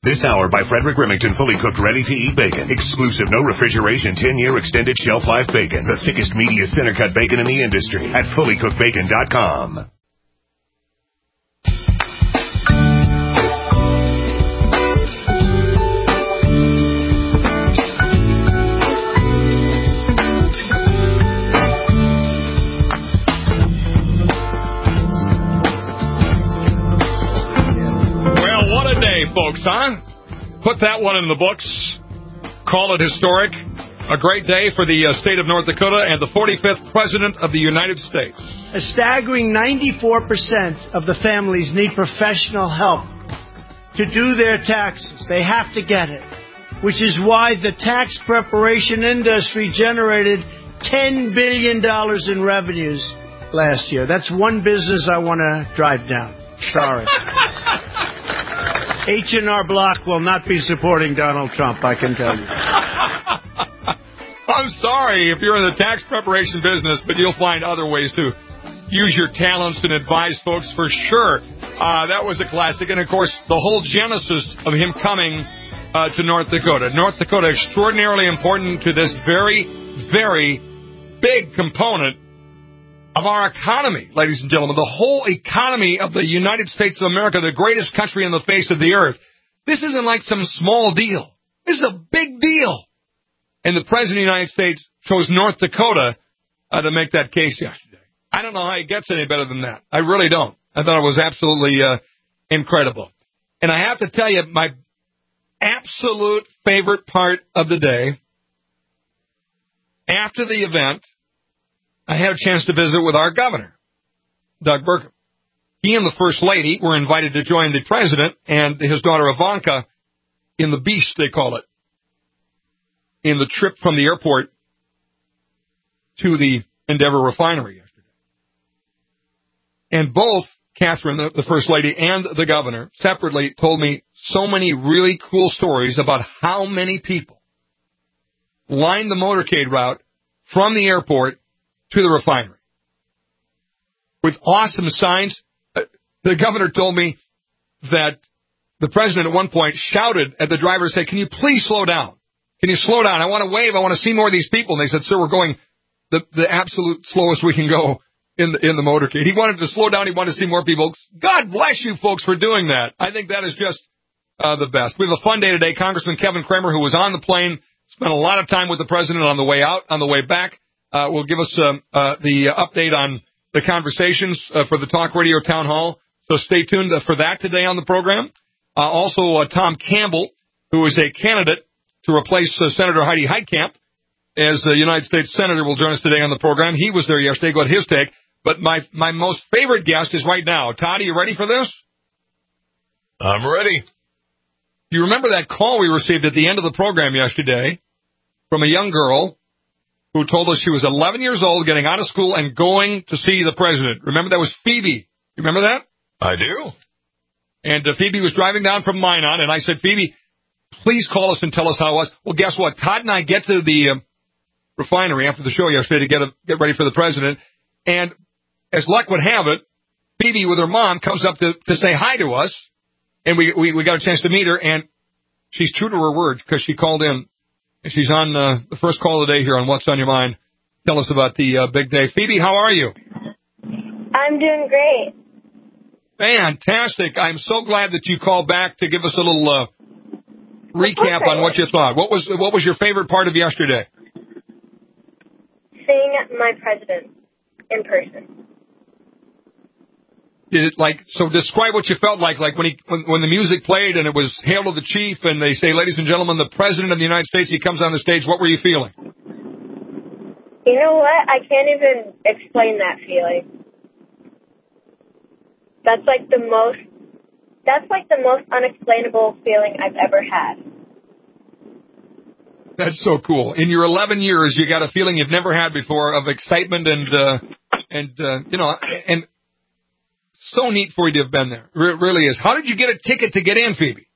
This hour by Frederick Remington, fully cooked, ready-to-eat bacon. Exclusive, no refrigeration, 10-year extended shelf life bacon. The thickest, meatiest, center-cut bacon in the industry at fullycookedbacon.com. Folks, huh? Put that one in the books. Call it historic. A great day for the state of North Dakota and the 45th President of the United States. A staggering 94% of the families need professional help to do their taxes. They have to get it, which is why the tax preparation industry generated $10 billion in revenues last year. That's one business I want to drive down. Sorry. H&R Block will not be supporting Donald Trump, I can tell you. I'm sorry if you're in the tax preparation business, but you'll find other ways to use your talents and advise folks for sure. That was a classic. And, of course, the whole genesis of him coming to North Dakota. North Dakota, extraordinarily important to this very, very big component of our economy, ladies and gentlemen, the whole economy of the United States of America, the greatest country on the face of the earth. This isn't like some small deal. This is a big deal. And the President of the United States chose North Dakota to make that case yesterday. I don't know how it gets any better than that. I really don't. I thought it was absolutely incredible. And I have to tell you, my absolute favorite part of the day, after the event, I had a chance to visit with our governor, Doug Burgum. He and the First Lady were invited to join the president and his daughter Ivanka in the beast, they call it, in the trip from the airport to the Endeavor refinery yesterday. And both Catherine, the First Lady, and the governor separately told me so many really cool stories about how many people lined the motorcade route from the airport to the refinery. With awesome signs. The governor told me that the president at one point shouted at the driver and said, "Can you please slow down? Can you slow down? I want to wave. I want to see more of these people." And they said, "Sir, we're going the absolute slowest we can go in the motorcade." He wanted to slow down. He wanted to see more people. God bless you folks for doing that. I think that is just the best. We have a fun day today. Congressman Kevin Kramer, who was on the plane, spent a lot of time with the president on the way out, on the way back. Will give us the update on the conversations for the Talk Radio Town Hall. So stay tuned for that today on the program. Also, Tom Campbell, who is a candidate to replace Senator Heidi Heitkamp as the United States Senator, will join us today on the program. He was there yesterday. Got his take. But my most favorite guest is right now. Todd, are you ready for this? I'm ready. Do you remember that call we received at the end of the program yesterday from a young girl who told us she was 11 years old, getting out of school, and going to see the president? Remember, that was Phoebe. You remember that? I do. And Phoebe was driving down from Minot, and I said, "Phoebe, please call us and tell us how it was." Well, guess what? Todd and I get to the refinery after the show yesterday to get ready for the president, and as luck would have it, Phoebe with her mom comes up to say hi to us, and we got a chance to meet her, and she's true to her word because she called in. And she's on the first call of the day here on What's on Your Mind. Tell us about the big day. Phoebe, how are you? I'm doing great. Fantastic. I'm so glad that you called back to give us a little recap on what you thought. What was your favorite part of yesterday? Seeing my president in person. Is it so describe what you felt like when the music played and it was Hail to the Chief and they say, "Ladies and gentlemen, the President of the United States," he comes on the stage. What were you feeling? You know what? I can't even explain that feeling. That's like the most unexplainable feeling I've ever had. That's so cool. In your 11 years, you got a feeling you've never had before of excitement and so neat for you to have been there. It really is. How did you get a ticket to get in, Phoebe?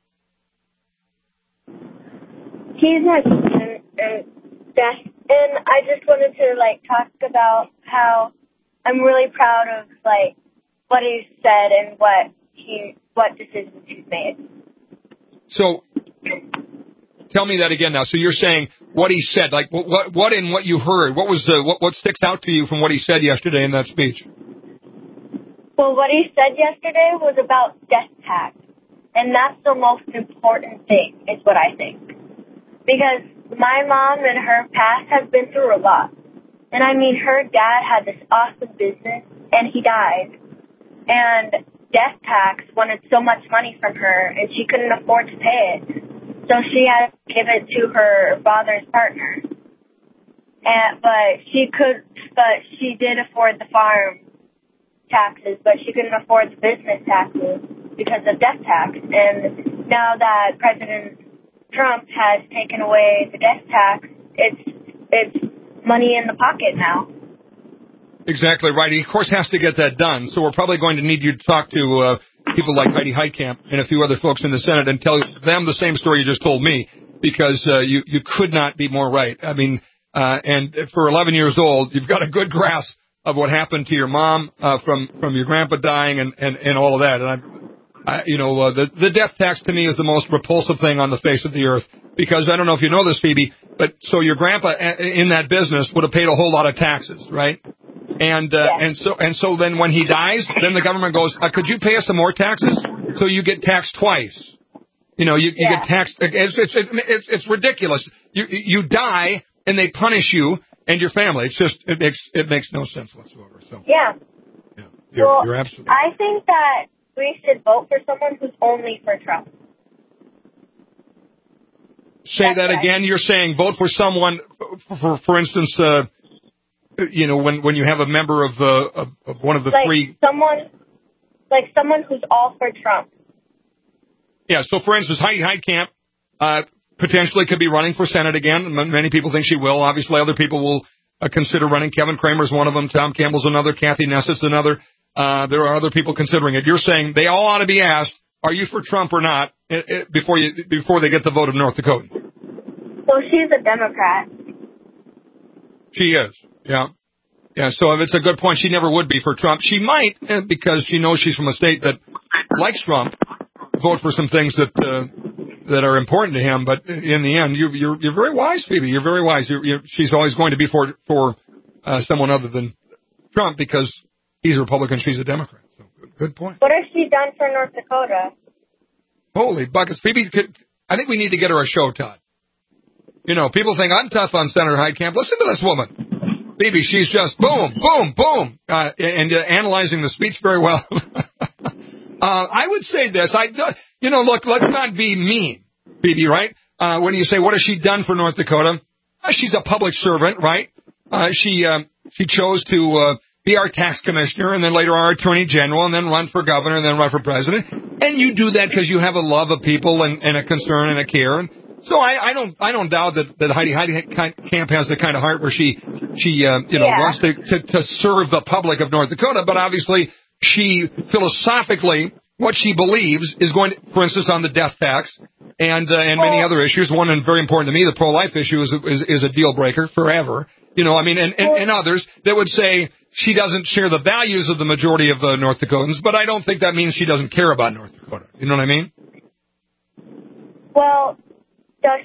He's my husband, and I just wanted to talk about how I'm really proud of what he said and what decisions he's made. So tell me that again now. So you're saying what he said, like what in what you heard, what was what sticks out to you from what he said yesterday in that speech? Well, what he said yesterday was about death tax, and that's the most important thing, is what I think. Because my mom in her past has been through a lot. And I mean, her dad had this awesome business, and he died. And death tax wanted so much money from her, and she couldn't afford to pay it. So she had to give it to her father's partner. But she did afford the farm taxes, but she couldn't afford the business taxes because of death tax. And now that President Trump has taken away the death tax, it's money in the pocket now. Exactly right. He, of course, has to get that done. So we're probably going to need you to talk to people like Heidi Heitkamp and a few other folks in the Senate and tell them the same story you just told me, because you could not be more right. I mean, and for 11 years old, you've got a good grasp of what happened to your mom from your grandpa dying and all of that. And the death tax to me is the most repulsive thing on the face of the earth, because I don't know if you know this, Phoebe, but so your grandpa in that business would have paid a whole lot of taxes, right? And so then when he dies, then the government goes, could you pay us some more taxes? So you get taxed twice. You get taxed. It's ridiculous. You die and they punish you and your family. It's just, it makes no sense whatsoever. So yeah. You're absolutely. I think that we should vote for someone who's only for Trump. Say that again. You're saying vote for someone, for instance, when you have a member of one of the three. Someone who's all for Trump. Yeah. So, for instance, Heidi Heitkamp potentially could be running for Senate again. Many people think she will. Obviously, other people will consider running. Kevin Kramer's one of them. Tom Campbell's another. Kathy Nessett's another. There are other people considering it. You're saying they all ought to be asked, are you for Trump or not, before they get the vote of North Dakota? Well, she's a Democrat. She is. Yeah. Yeah, so it's a good point. She never would be for Trump. She might, because she knows she's from a state that likes Trump, vote for some things that are important to him. But in the end, you're very wise, Phoebe. You're very wise. She's always going to be for someone other than Trump, because he's a Republican, she's a Democrat. So good point. What has she done for North Dakota? Holy buckets. Phoebe, I think we need to get her a show, Todd. People think I'm tough on Senator Heitkamp. Listen to this woman. Phoebe, she's just boom, boom, boom, and analyzing the speech very well. I would say this. Look, let's not be mean, Phoebe, right? When you say, what has she done for North Dakota? She's a public servant, right? She chose to be our tax commissioner, and then later our attorney general, and then run for governor, and then run for president. And you do that because you have a love of people and a concern and a care. And so I don't doubt that Heidi Heitkamp has the kind of heart where she wants to serve the public of North Dakota. But obviously, she philosophically, what she believes is going to, for instance, on the death tax and many other issues. One, and very important to me, the pro-life issue is a deal breaker forever. And others that would say she doesn't share the values of the majority of North Dakotans, but I don't think that means she doesn't care about North Dakota. You know what I mean? Well, does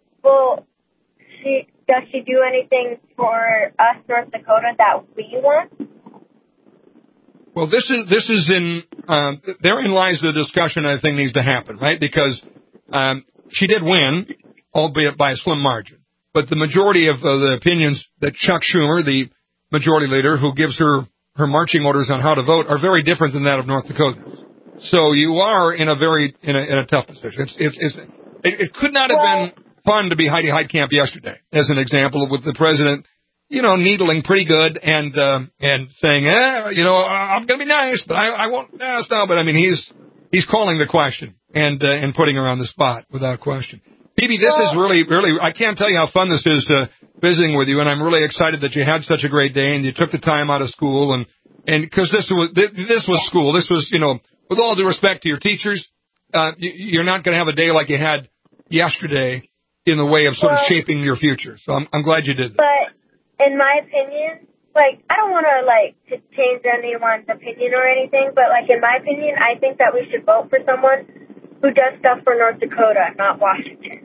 she do anything for us, North Dakota, that we want? Well, this is therein lies the discussion I think needs to happen, right? Because she did win, albeit by a slim margin. But the majority of the opinions that Chuck Schumer, the majority leader, who gives her marching orders on how to vote, are very different than that of North Dakotans. So you are in a tough position. It could not have been fun to be Heidi Heitkamp yesterday, as an example, with the president, needling pretty good and saying, I'm going to be nice, but I won't. No, but I mean, he's calling the question and putting her on the spot without question. Phoebe, this is really, really, I can't tell you how fun this is visiting with you, and I'm really excited that you had such a great day and you took the time out of school and because this was school. This was, with all due respect to your teachers, you're not going to have a day like you had yesterday in the way of sort of shaping your future. So I'm glad you did that. But in my opinion, I don't want to change anyone's opinion or anything, but in my opinion, I think that we should vote for someone who does stuff for North Dakota, not Washington.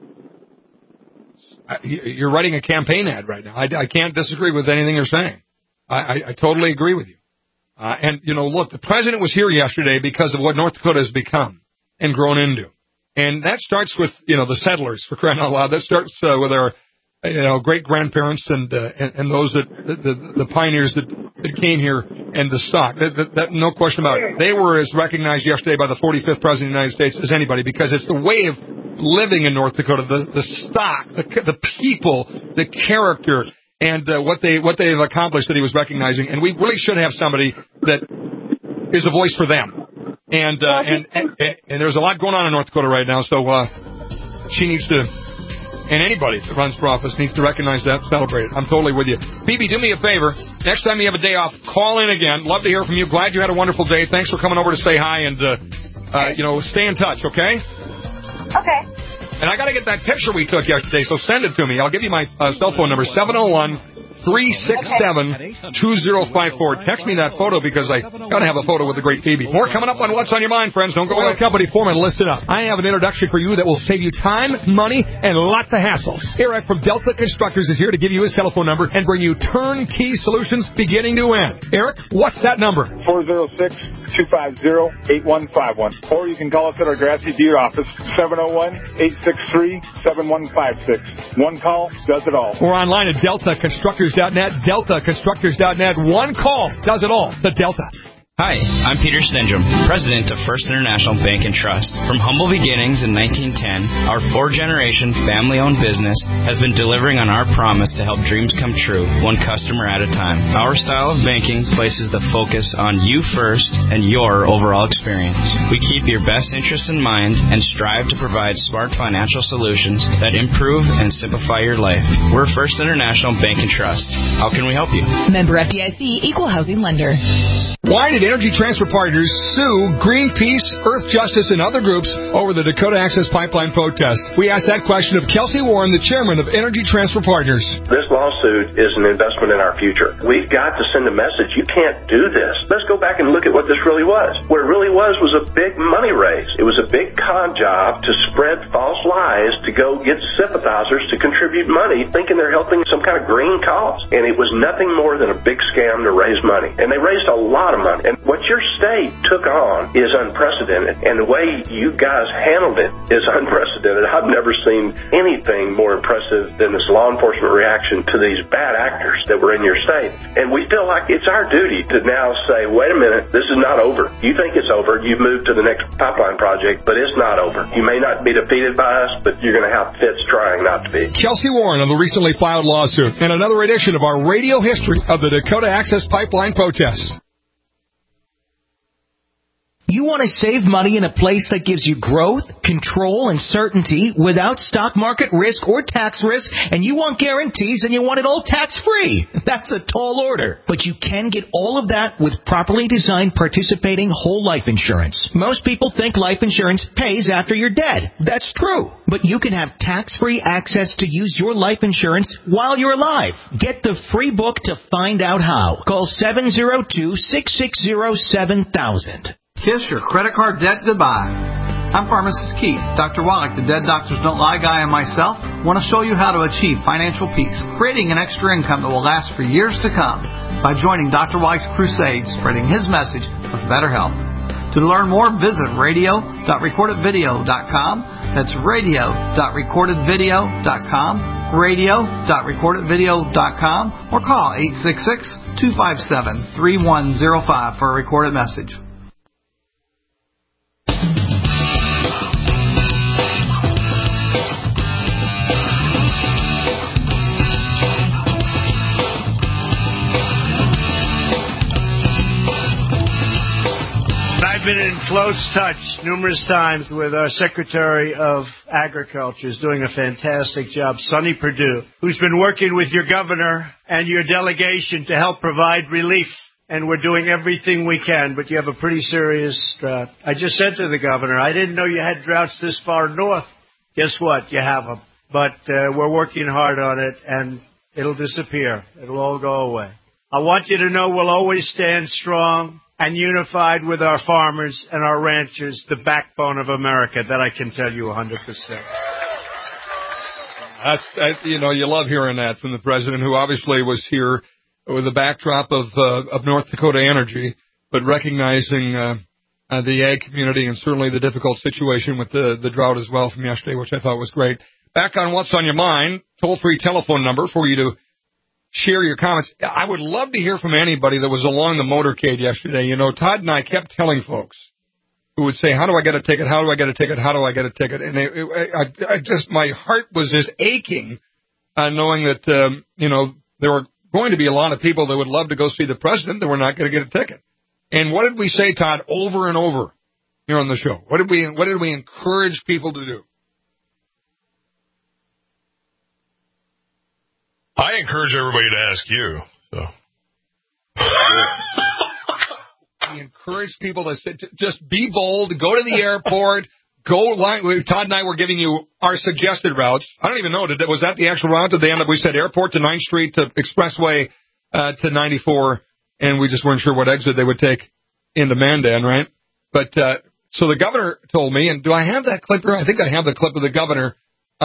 You're writing a campaign ad right now. I can't disagree with anything you're saying. I totally agree with you. And, look, the president was here yesterday because of what North Dakota has become and grown into. And that starts with, the settlers, for crying out loud. That starts with our, great-grandparents and those the pioneers that came here and the stock. That no question about it. They were as recognized yesterday by the 45th president of the United States as anybody because it's the way of living in North Dakota, the stock, the people, the character, and what they've accomplished that he was recognizing. And we really should have somebody that is a voice for them. And there's a lot going on in North Dakota right now, so she needs to, and anybody that runs for office needs to recognize that, celebrate it. I'm totally with you. Phoebe, do me a favor. Next time you have a day off, call in again. Love to hear from you. Glad you had a wonderful day. Thanks for coming over to say hi, and stay in touch, okay? Okay. And I got to get that picture we took yesterday, so send it to me. I'll give you my cell phone number, 701-367-2054. Text me that photo because I got to have a photo with the great Phoebe. More coming up on What's on Your Mind, friends. Don't go away. Company foreman, listen up. I have an introduction for you that will save you time, money, and lots of hassle. Eric from Delta Constructors is here to give you his telephone number and bring you turnkey solutions beginning to end. Eric, what's that number? 406-250-8151. Or you can call us at our Grassy Deer office, 701-863-7156. One call does it all. Or online at DeltaConstructors.net, DeltaConstructors.net. One call does it all. The Delta. Hi, I'm Peter Stendrum, president of First International Bank and Trust. From humble beginnings in 1910, our four-generation family-owned business has been delivering on our promise to help dreams come true, one customer at a time. Our style of banking places the focus on you first and your overall experience. We keep your best interests in mind and strive to provide smart financial solutions that improve and simplify your life. We're First International Bank and Trust. How can we help you? Member FDIC, Equal Housing Lender. Why did Energy Transfer Partners sue Greenpeace, Earth Justice, and other groups over the Dakota Access Pipeline protest? We asked that question of Kelsey Warren, the chairman of Energy Transfer Partners. This lawsuit is an investment in our future. We've got to send a message. You can't do this. Let's go back and look at what this really was. What it really was a big money raise. It was a big con job to spread false lies to go get sympathizers to contribute money, thinking they're helping some kind of green cause. And it was nothing more than a big scam to raise money. And they raised a lot of money. And what your state took on is unprecedented. And the way you guys handled it is unprecedented. I've never seen anything more impressive than this law enforcement reaction to these bad actors that were in your state. And we feel like it's our duty to now say, wait a minute, this is not over. You think it's over. You've moved to the next pipeline project, but it's not over. You may not be defeated by us, but you're going to have fits trying not to be. Kelsey Warren on the recently filed lawsuit and another edition of our radio history of the Dakota Access Pipeline protests. You want to save money in a place that gives you growth, control, and certainty without stock market risk or tax risk, and you want guarantees and you want it all tax-free. That's a tall order. But you can get all of that with properly designed participating whole life insurance. Most people think life insurance pays after you're dead. That's true. But you can have tax-free access to use your life insurance while you're alive. Get the free book to find out how. Call 702-660-7000. Kiss your credit card debt goodbye. I'm Pharmacist Keith. Dr. Wallach, the Dead Doctors Don't Lie guy, and myself want to show you how to achieve financial peace, creating an extra income that will last for years to come by joining Dr. Wallach's crusade, spreading his message of better health. To learn more, visit radio.recordedvideo.com. That's radio.recordedvideo.com, radio.recordedvideo.com, or call 866-257-3105 for a recorded message. I've been in close touch numerous times with our Secretary of Agriculture, who's doing a fantastic job, Sonny Perdue, who's been working with your governor and your delegation to help provide relief. And we're doing everything we can, but you have a pretty serious drought. I just said to the governor, I didn't know you had droughts this far north. Guess what? You have them. But we're working hard on it, and it'll disappear. It'll all go away. I want you to know we'll always stand strong. and unified with our farmers and our ranchers, the backbone of America. That I can tell you 100%. You love hearing that from the president, who obviously was here with the backdrop of North Dakota energy, but recognizing the ag community and certainly the difficult situation with the drought as well from yesterday, which I thought was great. Back on What's on Your Mind, toll-free telephone number for you to share your comments. I would love to hear from anybody that was along the motorcade yesterday. Todd and I kept telling folks who would say, how do I get a ticket? How do I get a ticket? How do I get a ticket? And my heart was just aching knowing that, there were going to be a lot of people that would love to go see the president that were not going to get a ticket. And what did we say, Todd, over and over here on the show? What did we encourage people to do? I encourage everybody to ask you. So. We encourage people to just be bold, go to the airport, Todd and I were giving you our suggested routes. I don't even know, was that the actual route? Did they end up, we said airport to 9th Street to Expressway to 94, and we just weren't sure what exit they would take into Mandan, right? But so the governor told me, and do I have that clip here? I think I have the clip of the governor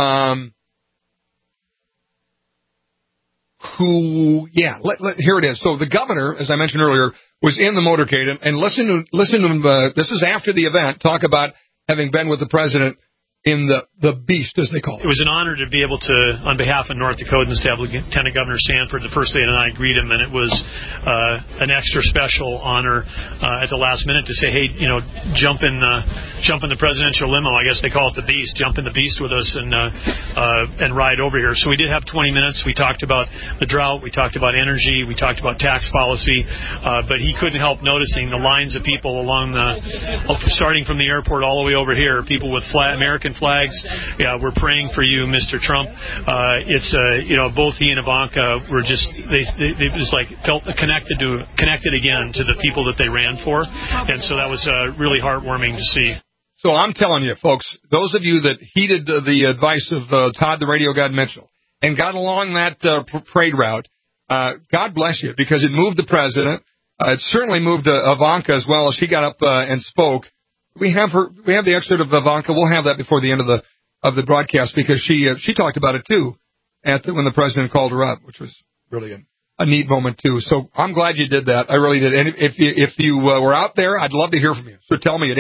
here it is. So the governor, as I mentioned earlier, was in the motorcade, and listen to this is after the event, talk about having been with the president in the beast, as they call it. It was an honor to be able to, on behalf of North Dakotans, to have Lieutenant Governor Sanford the first day, and I greet him, and it was an extra special honor at the last minute to say, hey, jump in the presidential limo. I guess they call it the beast. Jump in the beast with us and ride over here. So we did have 20 minutes. We talked about the drought. We talked about energy. We talked about tax policy. But he couldn't help noticing the lines of people along starting from the airport all the way over here, people with American flags. Yeah, we're praying for you, Mr. Trump. It's both he and Ivanka were just they just like felt connected again to the people that they ran for, and so that was really heartwarming to see. So I'm telling you, folks, those of you that heeded the advice of Todd the Radio God Mitchell and got along that parade route, God bless you, because it moved the president. It certainly moved Ivanka as well, as she got up and spoke. We have the excerpt of Ivanka. We'll have that before the end of the broadcast, because she talked about it too when the president called her up, which was really a neat moment too. So I'm glad you did that. I really did. And if you were out there, I'd love to hear from you. So tell me at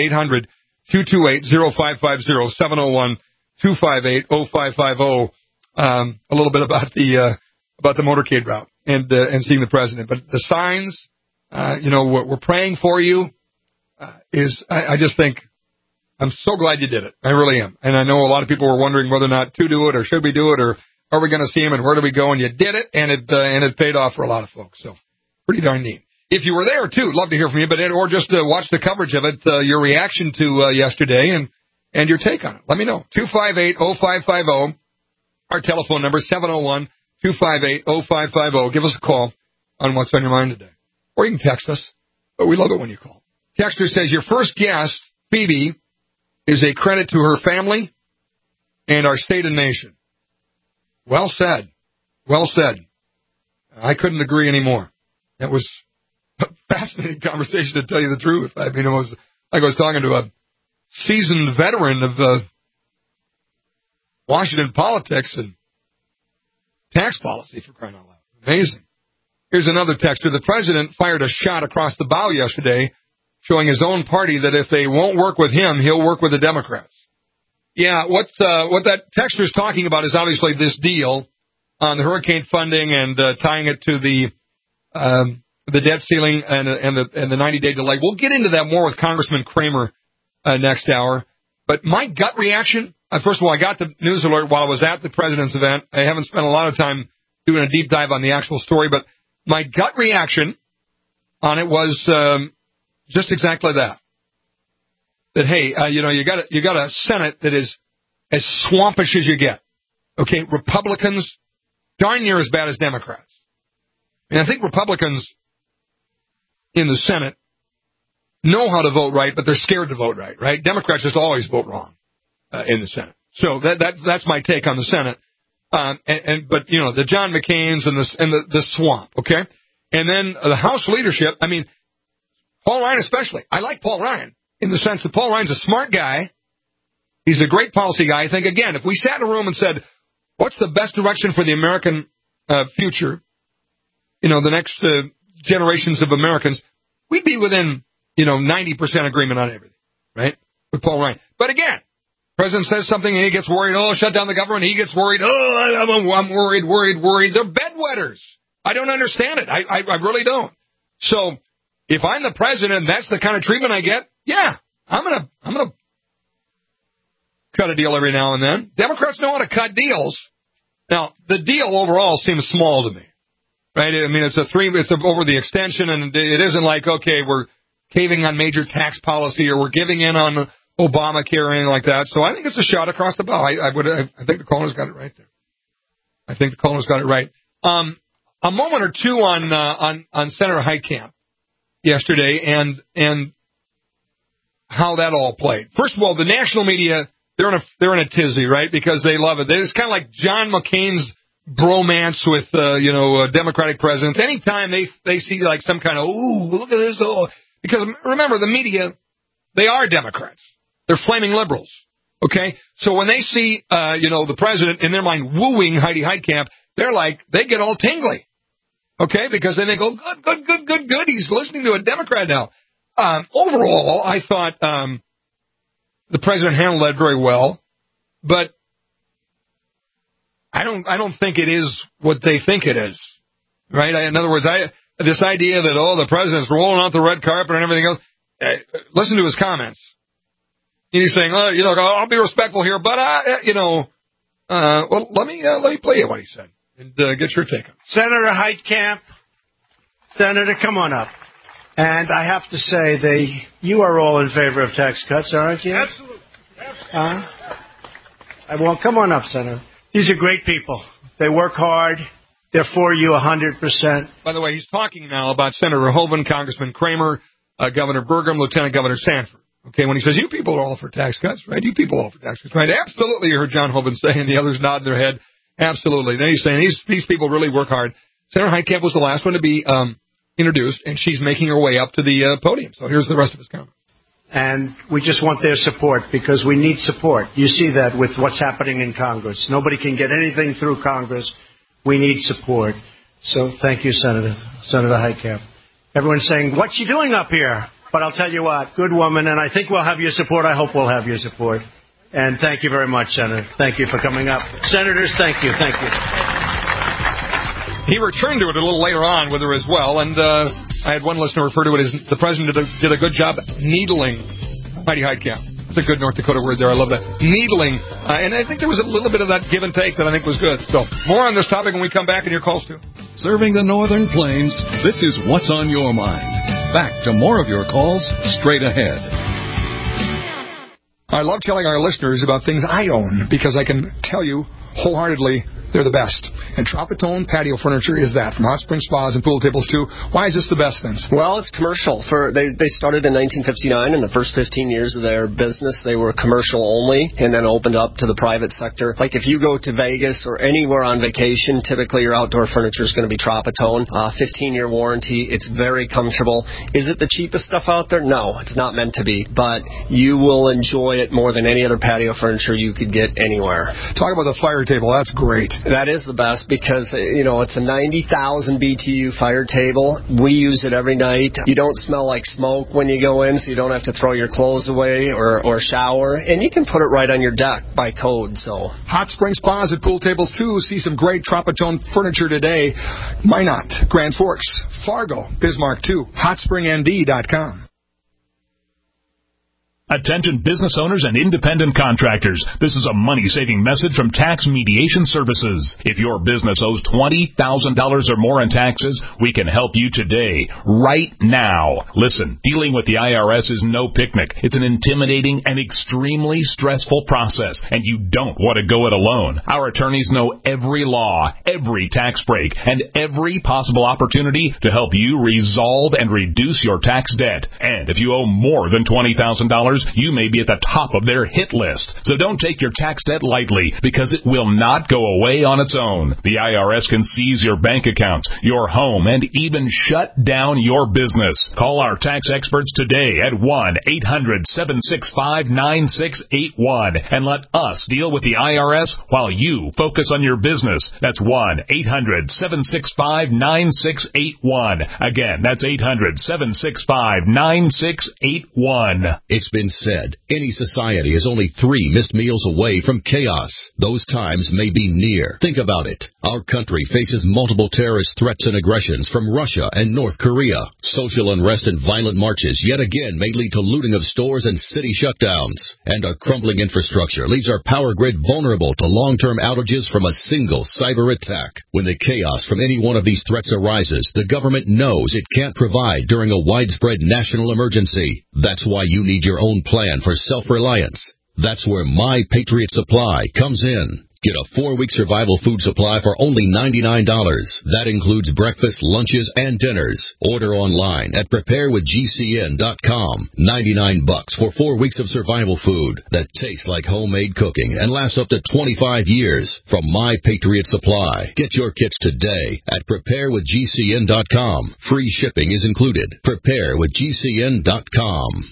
800-228-0550, 701-258-0550 a little bit about the motorcade route and seeing the president. But the signs, we're praying for you. I just think I'm so glad you did it. I really am. And I know a lot of people were wondering whether or not to do it, or should we do it, or are we going to see him, and where do we go? And you did it, and it paid off for a lot of folks. So pretty darn neat. If you were there too, love to hear from you, or just watch the coverage of it, your reaction to yesterday and your take on it. Let me know. 258-0550. Our telephone number 701-258-0550. Give us a call on What's on Your Mind today, or you can text us. But we love it when you call. Texter says, your first guest, Phoebe, is a credit to her family and our state and nation. Well said. Well said. I couldn't agree anymore. That was a fascinating conversation, to tell you the truth. I mean, it was like I was talking to a seasoned veteran of Washington politics and tax policy, for crying out loud. Amazing. Here's another texter. The president fired a shot across the bow yesterday, showing his own party that if they won't work with him, he'll work with the Democrats. Yeah, what that texter is talking about is obviously this deal on the hurricane funding and tying it to the debt ceiling and the 90-day delay. We'll get into that more with Congressman Kramer next hour. But my gut reaction, first of all, I got the news alert while I was at the president's event. I haven't spent a lot of time doing a deep dive on the actual story, but my gut reaction on it was just exactly that. That, hey, you got a Senate that is as swampish as you get. Okay, Republicans darn near as bad as Democrats. And I think Republicans in the Senate know how to vote right, but they're scared to vote right? Democrats just always vote wrong in the Senate. So that's my take on the Senate. But the John McCain's and the swamp, okay? And then the House leadership, I mean, Paul Ryan especially. I like Paul Ryan in the sense that Paul Ryan's a smart guy. He's a great policy guy. I think, again, if we sat in a room and said, what's the best direction for the American future, the next generations of Americans, we'd be within, 90% agreement on everything, right, with Paul Ryan. But again, the president says something and he gets worried, shut down the government. He gets worried, I'm worried. They're bedwetters. I don't understand it. I really don't. So if I'm the president and that's the kind of treatment I get, yeah, I'm gonna cut a deal every now and then. Democrats know how to cut deals. Now, the deal overall seems small to me, right? I mean, it's over the extension, and it isn't like, okay, we're caving on major tax policy or we're giving in on Obamacare or anything like that. So I think it's a shot across the bow. I think the caller's got it right there. I think the caller's got it right. A moment or two on Senator Heitkamp yesterday and how that all played. First of all, the national media, they're in a tizzy, right? Because they love it. It's kind of like John McCain's bromance with Democratic presidents. Anytime they see like some kind of look at this, because remember, the media, they are Democrats. They're flaming liberals. Okay, so when they see the president in their mind wooing Heidi Heitkamp, they get all tingly. Okay, because then they go, good. He's listening to a Democrat now. Overall, I thought the president handled that very well, but I don't think it is what they think it is, right? In other words, this idea that the president's rolling out the red carpet and everything else. Listen to his comments. He's saying, I'll be respectful here, but well, let me play you what he said and get your take on it. Senator Heitkamp, Senator, come on up. And I have to say, you are all in favor of tax cuts, aren't you? Absolutely. Come on up, Senator. These are great people. They work hard. They're for you 100%. By the way, he's talking now about Senator Hoeven, Congressman Kramer, Governor Burgum, Lieutenant Governor Sanford. Okay, when he says, you people are all for tax cuts, right? You people are all for tax cuts, right? Absolutely, you heard John Hoeven say, and the others nodding their head. Absolutely. Then he's saying, these people really work hard. Senator Heitkamp was the last one to be introduced, and she's making her way up to the podium. So here's the rest of his comments. And we just want their support because we need support. You see that with what's happening in Congress. Nobody can get anything through Congress. We need support. So thank you, Senator Heitkamp. Everyone's saying, what's she doing up here? But I'll tell you what, good woman, and I think we'll have your support. I hope we'll have your support. And thank you very much, Senator. Thank you for coming up. Senators, thank you. Thank you. He returned to it a little later on with her as well, and I had one listener refer to it as the president did a good job needling Heidi Heitkamp. It's a good North Dakota word there. I love that. Needling. And I think there was a little bit of that give and take that I think was good. So more on this topic when we come back and your calls, too. Serving the Northern Plains, this is What's on Your Mind. Back to more of your calls straight ahead. I love telling our listeners about things I own because I can tell you wholeheartedly they're the best. And Tropitone Patio Furniture is that. From hot spring spas and pool tables, too. Why is this the best, Vince? Well, it's commercial. They started in 1959. In the first 15 years of their business, they were commercial only and then opened up to the private sector. Like if you go to Vegas or anywhere on vacation, typically your outdoor furniture is going to be Tropitone. 15-year warranty. It's very comfortable. Is it the cheapest stuff out there? No, it's not meant to be. But you will enjoy it more than any other patio furniture you could get anywhere. Talk about the fire table. That's great. That is the best because, it's a 90,000 BTU fire table. We use it every night. You don't smell like smoke when you go in, so you don't have to throw your clothes away or shower. And you can put it right on your deck by code. So hot spring spas and pool tables, too. See some great Tropitone furniture today. Minot, Grand Forks, Fargo, Bismarck, too. HotSpringND.com. Attention business owners and independent contractors. This is a money-saving message from Tax Mediation Services. If your business owes $20,000 or more in taxes, we can help you today, right now. Listen, dealing with the IRS is no picnic. It's an intimidating and extremely stressful process, and you don't want to go it alone. Our attorneys know every law, every tax break, and every possible opportunity to help you resolve and reduce your tax debt. And if you owe more than $20,000, you may be at the top of their hit list. So don't take your tax debt lightly, because it will not go away on its own. The IRS can seize your bank account, your home, and even shut down your business. Call our tax experts today at 1-800-765-9681 and let us deal with the IRS while you focus on your business. That's 1-800-765-9681. Again, that's 800-765-9681. It's been said, any society is only 3 missed meals away from chaos. Those times may be near. Think about it. Our country faces multiple terrorist threats and aggressions from Russia and North Korea. Social unrest and violent marches yet again may lead to looting of stores and city shutdowns. And our crumbling infrastructure leaves our power grid vulnerable to long-term outages from a single cyber attack. When the chaos from any one of these threats arises, the government knows it can't provide during a widespread national emergency. That's why you need your own plan for self-reliance. That's where My Patriot Supply comes in. Get a 4-week survival food supply for only $99. That includes breakfast, lunches, and dinners. Order online at preparewithgcn.com. $99 for 4 weeks of survival food that tastes like homemade cooking and lasts up to 25 years from My Patriot Supply. Get your kits today at preparewithgcn.com. Free shipping is included. Preparewithgcn.com.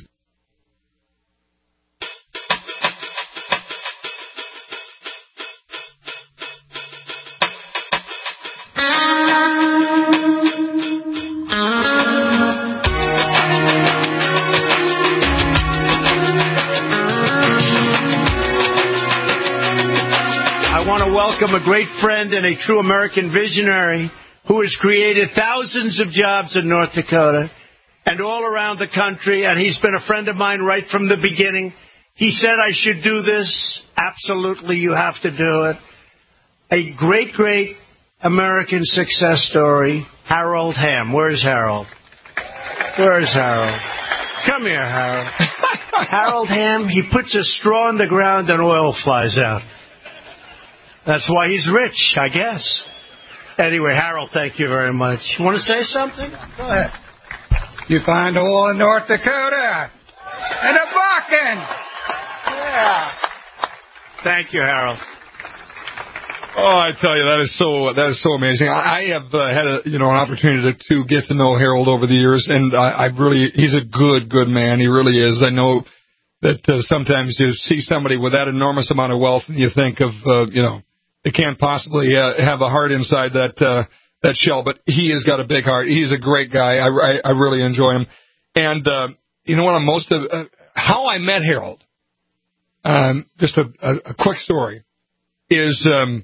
Welcome a great friend and a true American visionary who has created thousands of jobs in North Dakota and all around the country, and he's been a friend of mine right from the beginning. He said I should do this. Absolutely, you have to do it. A great, great American success story, Harold Hamm. Where's Harold? Where's Harold? Come here, Harold. Harold Hamm, he puts a straw in the ground and oil flies out. That's why he's rich, I guess. Anyway, Harold, thank you very much. You want to say something? Go ahead. You find oil in North Dakota and a Bakken. Yeah. Thank you, Harold. Oh, I tell you, that is so amazing. I have had an opportunity to get to know Harold over the years, and he's a good man. He really is. I know that sometimes you see somebody with that enormous amount of wealth, and you think of they can't possibly have a heart inside that shell, but he has got a big heart. He's a great guy. I really enjoy him. And you know what? How I met Harold. Just a quick story is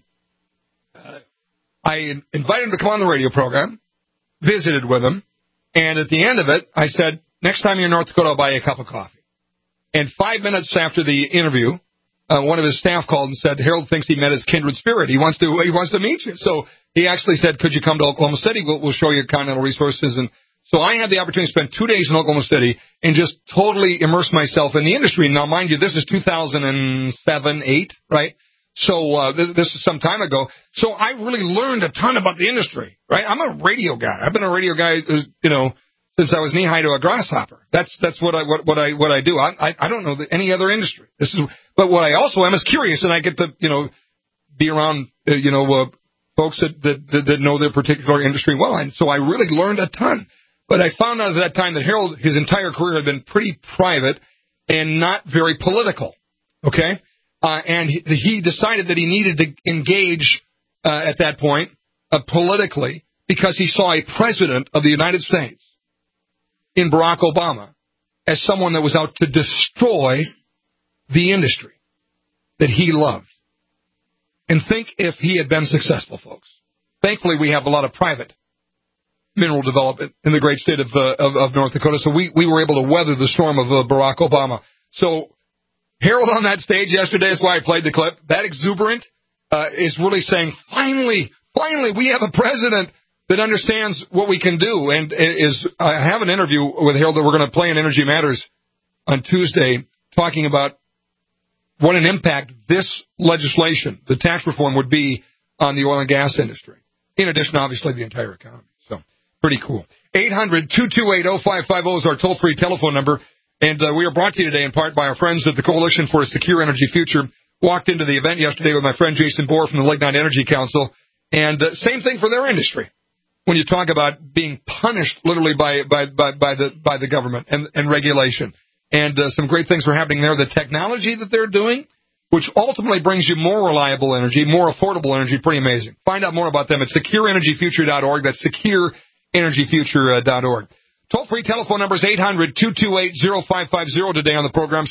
I invited him to come on the radio program, visited with him, and at the end of it, I said, "Next time you're in North Dakota, I'll buy you a cup of coffee." And 5 minutes after the interview, one of his staff called and said, "Harold thinks he met his kindred spirit. He wants to meet you." So he actually said, "Could you come to Oklahoma City? We'll show you Continental Resources." And so I had the opportunity to spend 2 days in Oklahoma City and just totally immerse myself in the industry. Now, mind you, this is 2007, 8, right? So this is some time ago. So I really learned a ton about the industry, right? I'm a radio guy. I've been a radio guy, since I was knee high to a grasshopper. That's what I do. I don't know any other industry. But what I also am is curious, and I get to be around folks that know their particular industry well, and so I really learned a ton. But I found out at that time that Harold, his entire career had been pretty private and not very political. Okay, and he decided that he needed to engage at that point politically because he saw a president of the United States in Barack Obama as someone that was out to destroy the industry that he loved. And think if he had been successful, folks. Thankfully, we have a lot of private mineral development in the great state of North Dakota, so we were able to weather the storm of Barack Obama. So Harold on that stage yesterday, that's why I played the clip, that exuberant is really saying, finally, we have a president that understands what we can do. And I have an interview with Harold that we're going to play in Energy Matters on Tuesday, talking about what an impact this legislation, the tax reform, would be on the oil and gas industry. In addition, obviously, the entire economy. So, pretty cool. 800-228-0550 is our toll-free telephone number. And we are brought to you today in part by our friends at the Coalition for a Secure Energy Future. Walked into the event yesterday with my friend Jason Bohr from the Lignite Energy Council. And same thing for their industry. When you talk about being punished literally by the government and regulation. And some great things are happening there. The technology that they're doing, which ultimately brings you more reliable energy, more affordable energy, pretty amazing. Find out more about them at secureenergyfuture.org. That's secureenergyfuture.org. Toll-free telephone number is 800-228-0550 today on the program,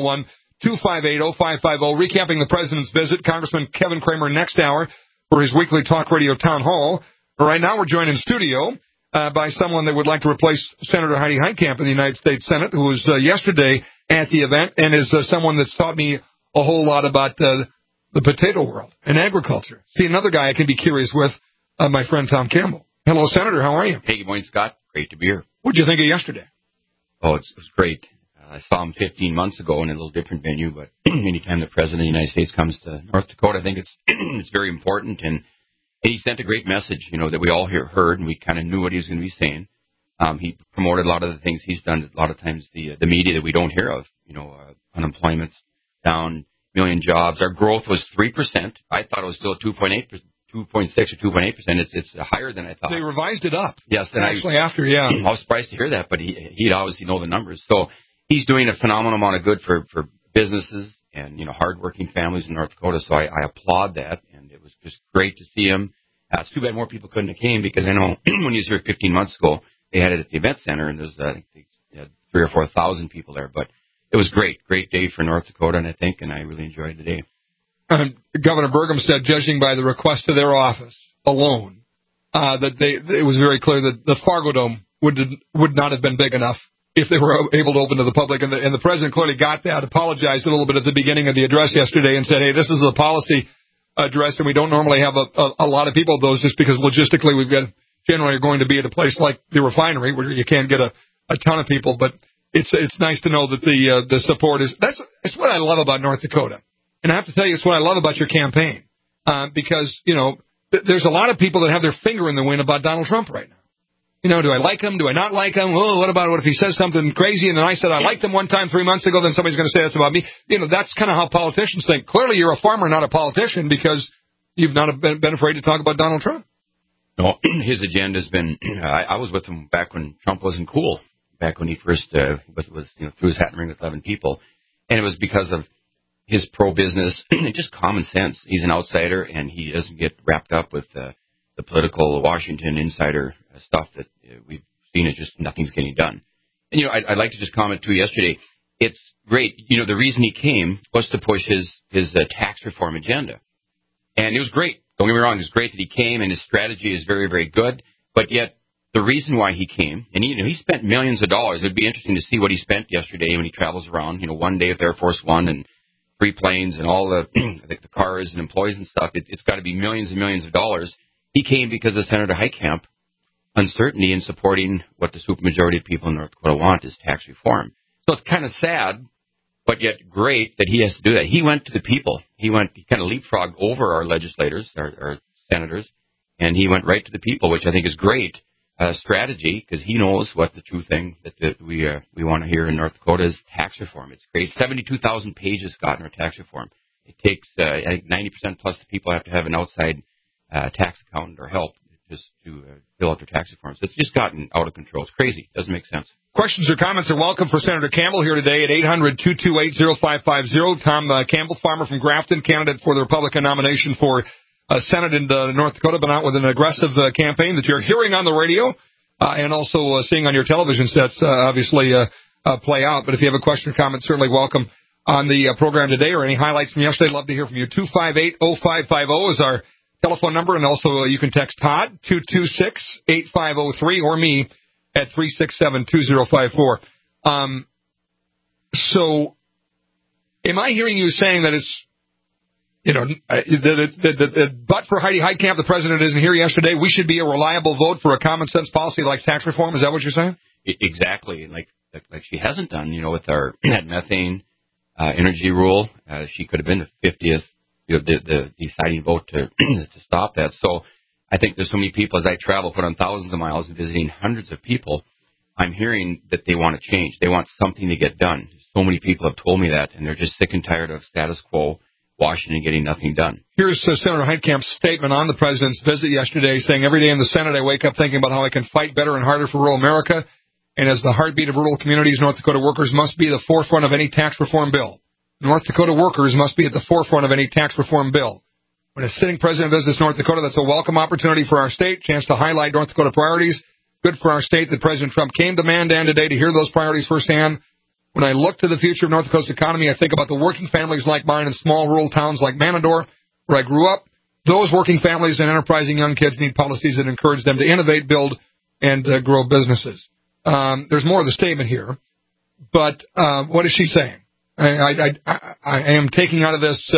701-258-0550. Recapping the president's visit, Congressman Kevin Cramer next hour for his weekly talk radio town hall. Right now we're joined in studio by someone that would like to replace Senator Heidi Heitkamp in the United States Senate, who was yesterday at the event and is someone that's taught me a whole lot about the potato world and agriculture. See, another guy I can be curious with, my friend Tom Campbell. Hello, Senator. How are you? Hey, good morning, Scott. Great to be here. What did you think of yesterday? Oh, it was great. I saw him 15 months ago in a little different venue, but anytime the President of the United States comes to North Dakota, I think it's very important. And he sent a great message, that we all heard, and we kind of knew what he was going to be saying. He promoted a lot of the things he's done. A lot of times the media that we don't hear of, unemployment's down, million jobs. Our growth was 3%. I thought it was still 2.6 or 2.8%. It's higher than I thought. They revised it up. Yes. And I was surprised to hear that, but he'd obviously know the numbers. So he's doing a phenomenal amount of good for businesses and, hardworking families in North Dakota. So I applaud that. And it was just great to see him. It's too bad more people couldn't have came because I know when he was here 15 months ago, they had it at the event center and there's, I think, 3,000 or 4,000 people there. But it was great day for North Dakota, and I really enjoyed the day. Governor Burgum said, judging by the request to their office alone, that it was very clear that the Fargo Dome would not have been big enough if they were able to open to the public. And the president clearly got that, apologized a little bit at the beginning of the address yesterday and said, hey, this is a policy address, and we don't normally have a lot of people of those just because logistically we've got generally going to be at a place like the refinery where you can't get a ton of people. But it's nice to know that the support is – that's what I love about North Dakota. And I have to tell you, it's what I love about your campaign because, there's a lot of people that have their finger in the wind about Donald Trump right now. Do I like him? Do I not like him? Oh, what if he says something crazy? And then I said I liked him one time 3 months ago, then somebody's going to say that's about me. That's kind of how politicians think. Clearly, you're a farmer, not a politician, because you've not been afraid to talk about Donald Trump. No, his agenda's been I was with him back when Trump wasn't cool, back when he first was threw his hat in the ring with 11 people. And it was because of his pro-business and just common sense. He's an outsider, and he doesn't get wrapped up with the political Washington insider stuff that we've seen. It's just nothing's getting done. And, I'd like to just comment, too, yesterday. It's great. The reason he came was to push his tax reform agenda. And it was great. Don't get me wrong. It was great that he came, and his strategy is very, very good. But yet the reason why he came, and he spent millions of dollars. It would be interesting to see what he spent yesterday when he travels around, one day with Air Force One and 3 planes and all the cars and employees and stuff. It's got to be millions and millions of dollars. He came because of Senator Heitkamp uncertainty in supporting what the supermajority of people in North Dakota want is tax reform. So it's kind of sad, but yet great that he has to do that. He went to the people. He kind of leapfrogged over our legislators, our senators, and he went right to the people, which I think is great strategy because he knows what the true thing that we want to hear in North Dakota is tax reform. It's great. 72,000 pages, Scott, in our tax reform. It takes, I think, 90% plus the people have to have an outside tax accountant or help just to fill out their tax reforms. It's just gotten out of control. It's crazy. It doesn't make sense. Questions or comments are welcome for Senator Campbell here today at 800-228-0550. Tom Campbell, farmer from Grafton, candidate for the Republican nomination for Senate in North Dakota, been out with an aggressive campaign that you're hearing on the radio and also seeing on your television sets, obviously, play out. But if you have a question or comment, certainly welcome on the program today or any highlights from yesterday. Love to hear from you. 258-0550 is our telephone number, and also you can text Todd, 226-8503, or me at 367-2054. So am I hearing you saying that it's, but for Heidi Heitkamp, the president isn't here yesterday, we should be a reliable vote for a common sense policy like tax reform? Is that what you're saying? Exactly. Like she hasn't done, with our methane energy rule. She could have been the 50th, the deciding vote to stop that. So I think there's so many people as I travel, put on thousands of miles and visiting hundreds of people. I'm hearing that they want to change. They want something to get done. So many people have told me that, and they're just sick and tired of status quo, Washington getting nothing done. Here's Senator Heitkamp's statement on the president's visit yesterday, saying, every day in the Senate I wake up thinking about how I can fight better and harder for rural America. And as the heartbeat of rural communities, North Dakota workers must be the forefront of any tax reform bill. North Dakota workers must be at the forefront of any tax reform bill. When a sitting president visits North Dakota, that's a welcome opportunity for our state, chance to highlight North Dakota priorities. Good for our state that President Trump came to Mandan today to hear those priorities firsthand. When I look to the future of North Dakota's economy, I think about the working families like mine in small rural towns like Manador, where I grew up. Those working families and enterprising young kids need policies that encourage them to innovate, build, and grow businesses. There's more of the statement here, but what is she saying? I am taking out of this,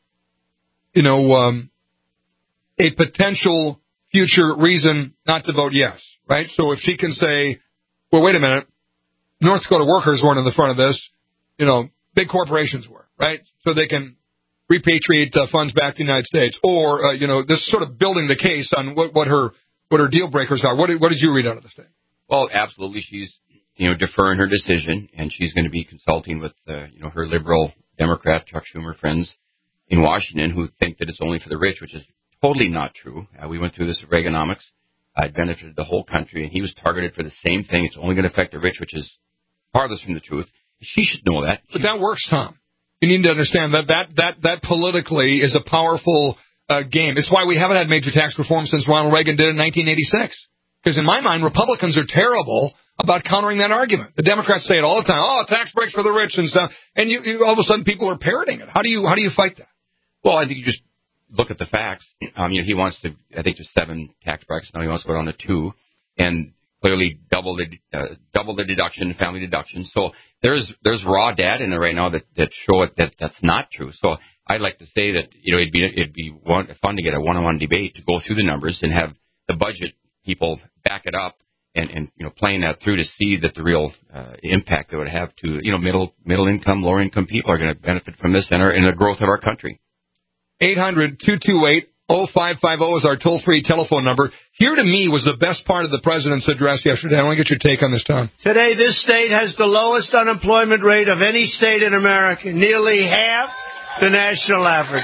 a potential future reason not to vote yes, right? So if she can say, well, wait a minute, North Dakota workers weren't in the front of this, big corporations were, right? So they can repatriate funds back to the United States, or this sort of building the case on what her deal breakers are. What did you read out of this thing? Well, absolutely, she's deferring her decision, and she's going to be consulting with her liberal Democrat Chuck Schumer friends in Washington who think that it's only for the rich, which is totally not true. We went through this with Reaganomics. It benefited the whole country, and he was targeted for the same thing. It's only going to affect the rich, which is farthest from the truth. She should know that. But that works, Tom. You need to understand that politically is a powerful game. It's why we haven't had major tax reform since Ronald Reagan did it in 1986. Because in my mind, Republicans are terrible about countering that argument. The Democrats say it all the time. Oh, tax breaks for the rich and stuff. And you all of a sudden people are parroting it. How do you fight that? Well, I think you just look at the facts. He wants to, I think there's 7 tax brackets. Now he wants to go down to 2. And clearly double the deduction, family deduction. So there's raw data in there right now that show it that's not true. So I'd like to say that it'd be fun to get a one-on-one debate to go through the numbers and have the budget people back it up and playing that through to see that the real impact it would have to middle income, lower income people are going to benefit from this and the growth of our country. 800-228-0550 is our toll-free telephone number. Here to me was the best part of the president's address yesterday. I want to get your take on this, Tom. Today, this state has the lowest unemployment rate of any state in America, nearly half the national average.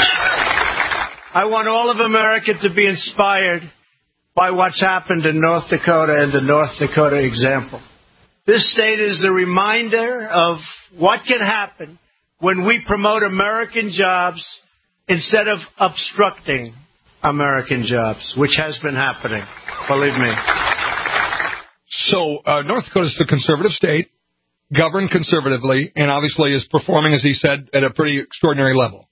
I want all of America to be inspired by what's happened in North Dakota and the North Dakota example. This state is a reminder of what can happen when we promote American jobs instead of obstructing American jobs, which has been happening, believe me. So North Dakota is a conservative state, governed conservatively, and obviously is performing, as he said, at a pretty extraordinary level.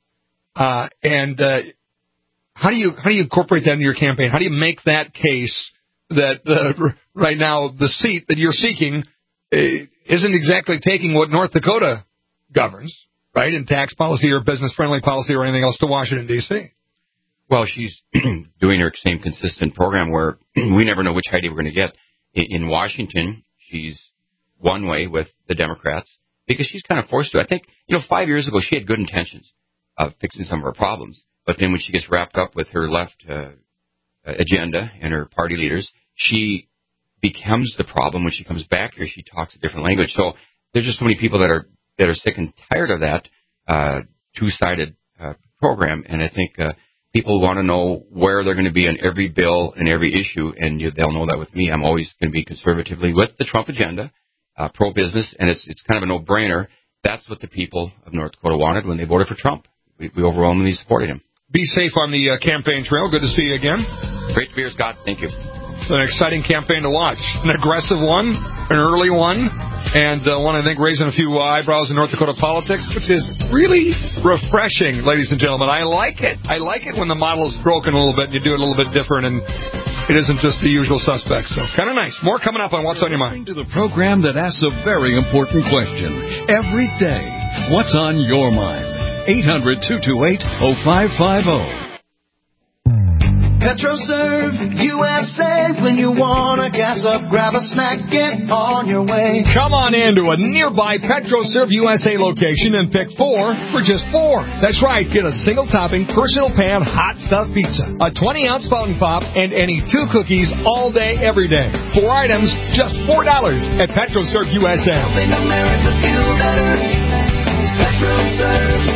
How do you incorporate that in your campaign? How do you make that case that right now the seat that you're seeking isn't exactly taking what North Dakota governs, right, in tax policy or business-friendly policy or anything else to Washington, D.C.? Well, she's doing her same consistent program where we never know which Heidi we're going to get. In Washington, she's one way with the Democrats because she's kind of forced to. I think, 5 years ago, she had good intentions of fixing some of her problems. But then when she gets wrapped up with her left agenda and her party leaders, she becomes the problem. When she comes back here, she talks a different language. So there's just so many people that are sick and tired of that two-sided program. And I think people want to know where they're going to be on every bill and every issue, and they'll know that with me. I'm always going to be conservatively with the Trump agenda, pro-business, and it's kind of a no-brainer. That's what the people of North Dakota wanted when they voted for Trump. We overwhelmingly supported him. Be safe on the campaign trail. Good to see you again. Great to be here, Scott. Thank you. It's an exciting campaign to watch. An aggressive one, an early one, and one, I think, raising a few eyebrows in North Dakota politics, which is really refreshing, ladies and gentlemen. I like it. I like it when the model is broken a little bit and you do it a little bit different and it isn't just the usual suspects. So kind of nice. More coming up on What's on Your Mind. To the program that asks a very important question every day. What's on your mind? 800-228-0550. PetroServe USA. When you wanna gas up, grab a snack, get on your way. Come on into a nearby PetroServe USA location and pick 4 for just $4. That's right, get a single topping, personal pan, hot stuffed pizza, a 20-ounce fountain pop, and any 2 cookies all day, every day. 4 items, just $4 at PetroServe USA. Helping America feel better. PetroServe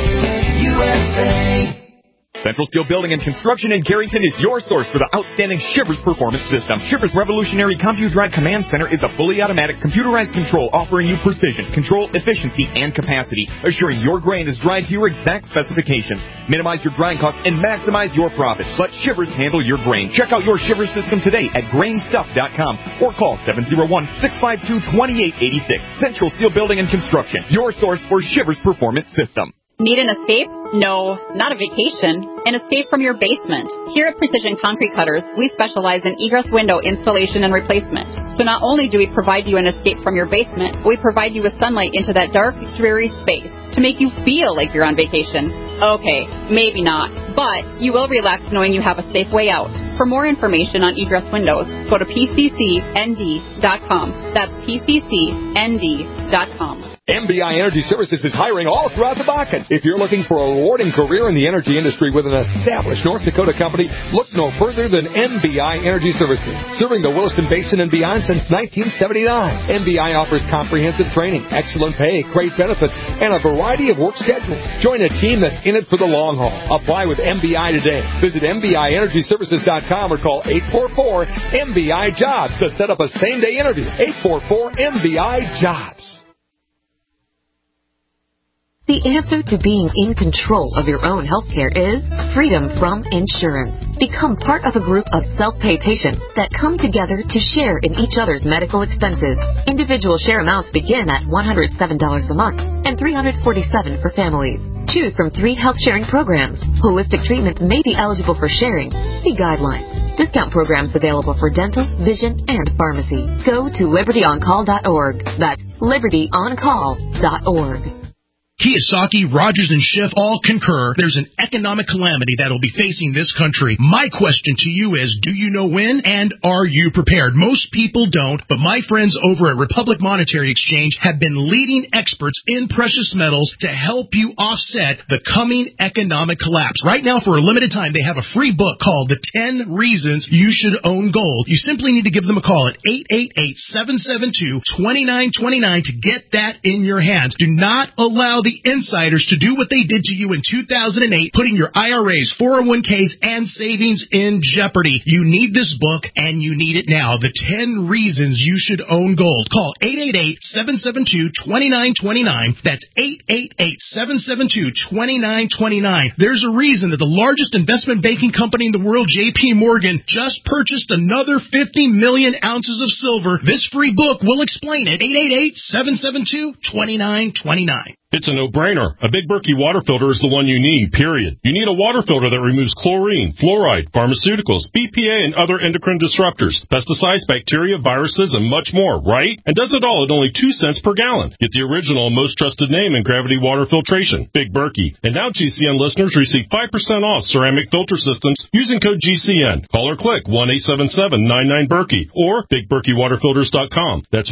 USA. Central Steel Building and Construction in Carrington is your source for the outstanding Shivers Performance System. Shivers Revolutionary CompuDrive Command Center is a fully automatic computerized control offering you precision, control, efficiency, and capacity, assuring your grain is dried to your exact specifications. Minimize your drying costs and maximize your profits. Let Shivers handle your grain. Check out your Shivers system today at grainstuff.com or call 701-652-2886. Central Steel Building and Construction, your source for Shivers Performance System. Need an escape? No, not a vacation. An escape from your basement. Here at Precision Concrete Cutters, we specialize in egress window installation and replacement. So not only do we provide you an escape from your basement, but we provide you with sunlight into that dark, dreary space to make you feel like you're on vacation. Okay, maybe not, but you will relax knowing you have a safe way out. For more information on egress windows, go to pccnd.com. That's pccnd.com. MBI Energy Services is hiring all throughout the Bakken. If you're looking for a rewarding career in the energy industry with an established North Dakota company, look no further than MBI Energy Services. Serving the Williston Basin and beyond since 1979. MBI offers comprehensive training, excellent pay, great benefits, and a variety of work schedules. Join a team that's in it for the long haul. Apply with MBI today. Visit MBIEnergyServices.com or call 844-MBI-JOBS to set up a same-day interview. 844-MBI-JOBS. The answer to being in control of your own healthcare is freedom from insurance. Become part of a group of self-pay patients that come together to share in each other's medical expenses. Individual share amounts begin at $107 a month and $347 for families. Choose from 3 health sharing programs. Holistic treatments may be eligible for sharing. See guidelines. Discount programs available for dental, vision, and pharmacy. Go to libertyoncall.org. That's libertyoncall.org. Kiyosaki, Rogers, and Schiff all concur there's an economic calamity that will be facing this country. My question to you is, do you know when, and are you prepared? Most people don't, but my friends over at Republic Monetary Exchange have been leading experts in precious metals to help you offset the coming economic collapse. Right now, for a limited time, they have a free book called The 10 Reasons You Should Own Gold. You simply need to give them a call at 888-772-2929 to get that in your hands. Do not allow the insiders to do what they did to you in 2008, putting your IRAs, 401ks, and savings in jeopardy. You need this book, and you need it now. The 10 Reasons You Should Own Gold. Call 888-772-2929. That's 888-772-2929. There's a reason that the largest investment banking company in the world, J.P. Morgan, just purchased another 50 million ounces of silver. This free book will explain it. 888-772-2929. It's a no-brainer. A Big Berkey water filter is the one you need, period. You need a water filter that removes chlorine, fluoride, pharmaceuticals, BPA, and other endocrine disruptors, pesticides, bacteria, viruses, and much more, right? And does it all at only 2 cents per gallon. Get the original and most trusted name in gravity water filtration, Big Berkey. And now GCN listeners receive 5% off ceramic filter systems using code GCN. Call or click 1-877-99-BERKEY or BigBerkeyWaterFilters.com. That's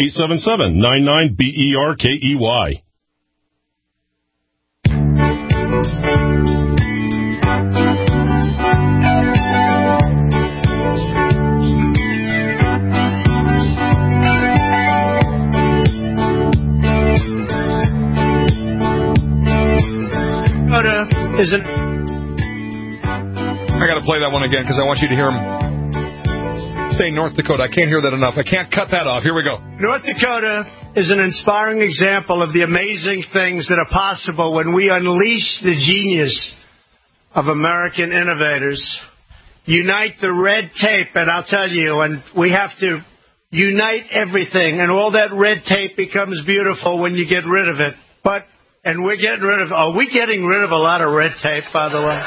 1-877-99-BERKEY. I got to play that one again because I want you to hear him say North Dakota. I can't hear that enough. I can't cut that off. Here we go. North Dakota is an inspiring example of the amazing things that are possible when we unleash the genius of American innovators, unite the red tape, and I'll tell you, and we have to unite everything, and all that red tape becomes beautiful when you get rid of it. And we're getting rid of, are we getting rid of a lot of red tape, by the way?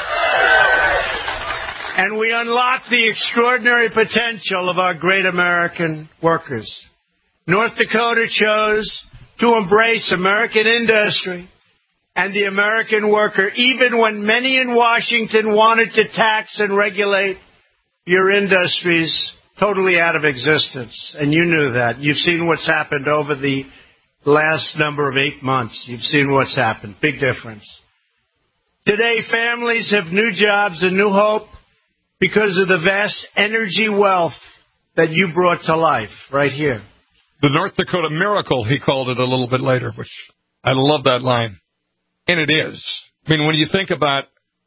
And we unlock the extraordinary potential of our great American workers. North Dakota chose to embrace American industry and the American worker, even when many in Washington wanted to tax and regulate your industries totally out of existence. And you knew that. You've seen what's happened over the last number of 8 months. You've seen what's happened. Big difference. Today, families have new jobs and new hope because of the vast energy wealth that you brought to life right here. The North Dakota miracle, he called it a little bit later, which I love that line. And it is. I mean, when you think about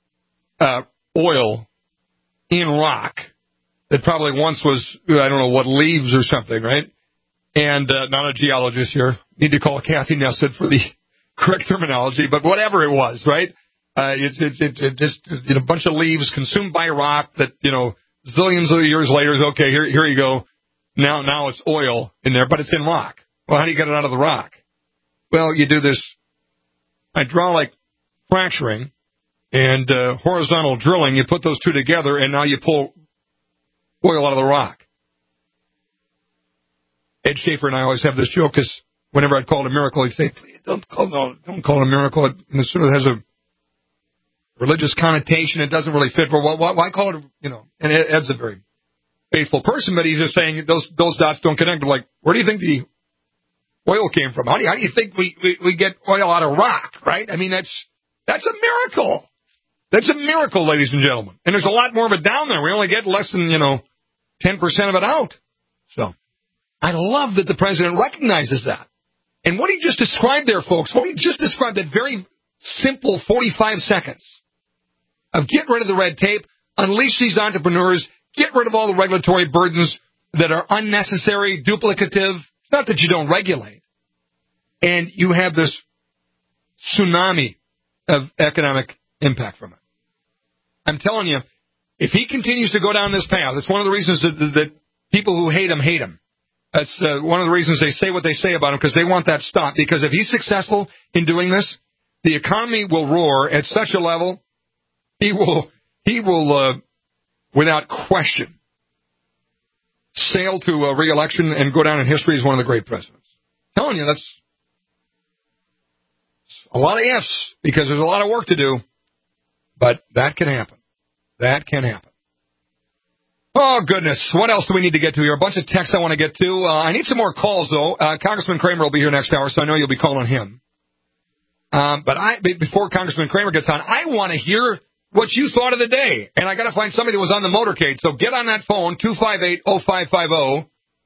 oil in rock that probably once was, I don't know what, leaves or something, right? And not a geologist here. Need to call Kathy Nessett for the correct terminology, but whatever it was, right? It's just a bunch of leaves consumed by rock that, zillions of years later is, okay, here you go. Now it's oil in there, but it's in rock. Well, how do you get it out of the rock? Well, you do this hydraulic fracturing and horizontal drilling. You put those two together, and now you pull oil out of the rock. Ed Schaefer and I always have this joke, because whenever I'd call it a miracle, he'd say, please don't call it a miracle. It sort of has a religious connotation. It doesn't really fit. Well, why call it, and Ed's a very faithful person, but he's just saying those dots don't connect. Like, where do you think the oil came from? How do you think we get oil out of rock, right? I mean, that's a miracle. That's a miracle, ladies and gentlemen. And there's a lot more of it down there. We only get less than, 10% of it out. So I love that the president recognizes that. And what he just described there, folks, what he just described, that very simple 45 seconds of get rid of the red tape, unleash these entrepreneurs, get rid of all the regulatory burdens that are unnecessary, duplicative. It's not that you don't regulate. And you have this tsunami of economic impact from it. I'm telling you, if he continues to go down this path, it's one of the reasons that people who hate him. That's one of the reasons they say what they say about him, because they want that stopped. Because if he's successful in doing this, the economy will roar at such a level, he will, without question, sail to a re-election and go down in history as one of the great presidents. I'm telling you, that's a lot of ifs, because there's a lot of work to do. But that can happen. That can happen. Oh, goodness. What else do we need to get to here? A bunch of texts I want to get to. I need some more calls, though. Congressman Kramer will be here next hour, so I know you'll be calling him. But before Congressman Kramer gets on, I want to hear what you thought of the day. And I got to find somebody that was on the motorcade. So get on that phone, 258-0550.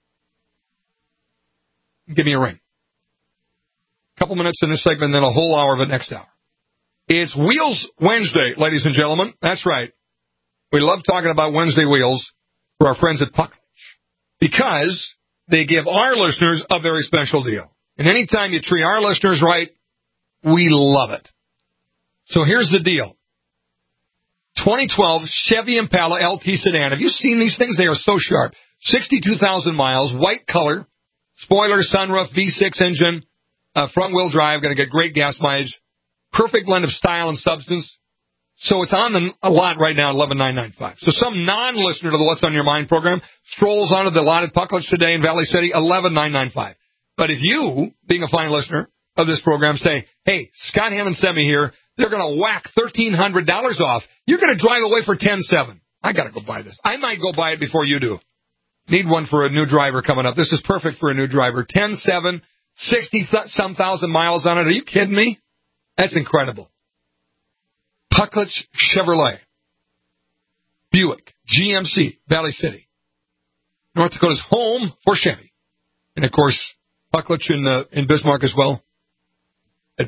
Give me a ring. A couple minutes in this segment, then a whole hour of it next hour. It's Wheels Wednesday, ladies and gentlemen. That's right. We love talking about Wednesday Wheels for our friends at Puckledge, because they give our listeners a very special deal. And anytime you treat our listeners right, we love it. So here's the deal. 2012 Chevy Impala LT sedan. Have you seen these things? They are so sharp. 62,000 miles, white color, spoiler, sunroof, V6 engine, front-wheel drive, going to get great gas mileage. Perfect blend of style and substance. So it's on a lot right now at $11,995. So some non-listener to the What's on Your Mind program strolls onto the lot at Puckledge today in Valley City, $11,995. But if you, being a fine listener of this program, say, hey, Scott Hammond sent me here, they're going to whack $1,300 off. You're going to drive away for $10,700. I got to go buy this. I might go buy it before you do. Need one for a new driver coming up. This is perfect for a new driver. $10,700, 60-some thousand miles on it. Are you kidding me? That's incredible. Puckledge Chevrolet, Buick, GMC, Valley City. North Dakota's home for Chevy. And, of course, Puckledge in Bismarck as well. At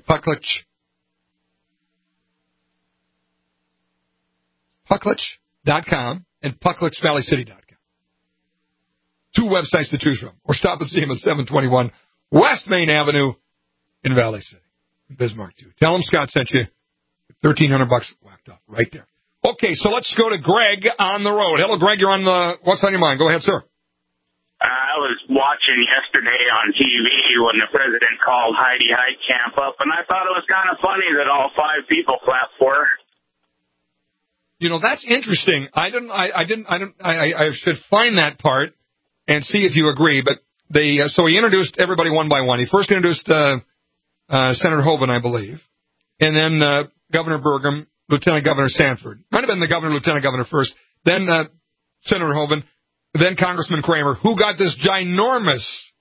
Puckledge.com and PuckledgeValleyCity.com. Two websites to choose from. Or stop and see them at 721 West Main Avenue in Valley City. Bismarck, too. Tell them Scott sent you. $1,300 whacked off right there. Okay, so let's go to Greg on the road. Hello, Greg. You're on the What's on Your Mind? Go ahead, sir. I was watching yesterday on TV when the president called Heidi Heitkamp up, and I thought it was kind of funny that all 5 people clapped for her. That's interesting. I should find that part and see if you agree. But so he introduced everybody one by one. He first introduced Senator Hoeven, I believe. and then Governor Burgum, Lieutenant Governor Sanford. Might have been the governor, lieutenant governor first, then Senator Hoeven, then Congressman Kramer, who got this ginormous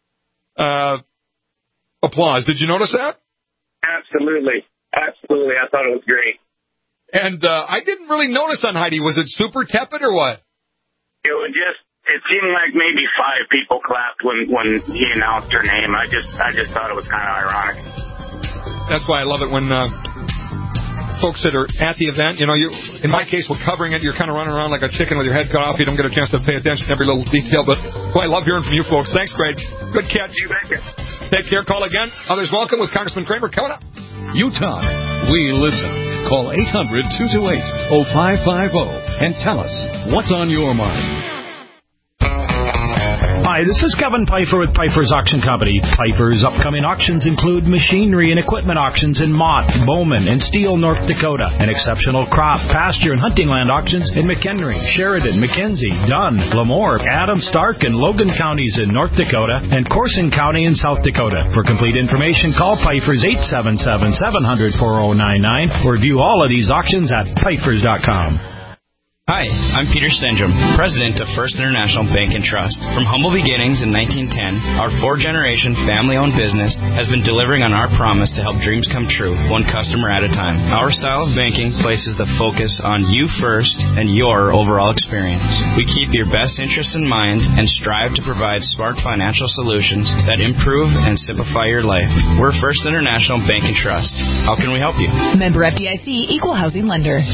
applause. Did you notice that? Absolutely. Absolutely. I thought it was great. And I didn't really notice on Heidi. Was it super tepid or what? It seemed like maybe 5 people clapped when he announced her name. I just thought it was kind of ironic. That's why I love it when folks that are at the event, you know, in my case, we're covering it. You're kind of running around like a chicken with your head cut off. You don't get a chance to pay attention to every little detail. But boy, I love hearing from you folks. Thanks, Greg. Good catch. You betcha. Take care. Call again. Others welcome with Congressman Kramer coming up. You talk. We listen. Call 800-228-0550 and tell us what's on your mind. Hi, this is Kevin Pfeiffer with Pfeiffer's Auction Company. Pfeiffer's upcoming auctions include machinery and equipment auctions in Mott, Bowman, and Steele, North Dakota, and exceptional crop, pasture, and hunting land auctions in McHenry, Sheridan, McKenzie, Dunn, Lemoore, Adams, Stark, and Logan counties in North Dakota, and Corson County in South Dakota. For complete information, call Pfeiffer's 877-700-4099 or view all of these auctions at Pfeiffer's.com. Hi, I'm Peter Stendrum, president of First International Bank and Trust. From humble beginnings in 1910, our 4-generation family-owned business has been delivering on our promise to help dreams come true, one customer at a time. Our style of banking places the focus on you first and your overall experience. We keep your best interests in mind and strive to provide smart financial solutions that improve and simplify your life. We're First International Bank and Trust. How can we help you? Member FDIC, Equal Housing Lender.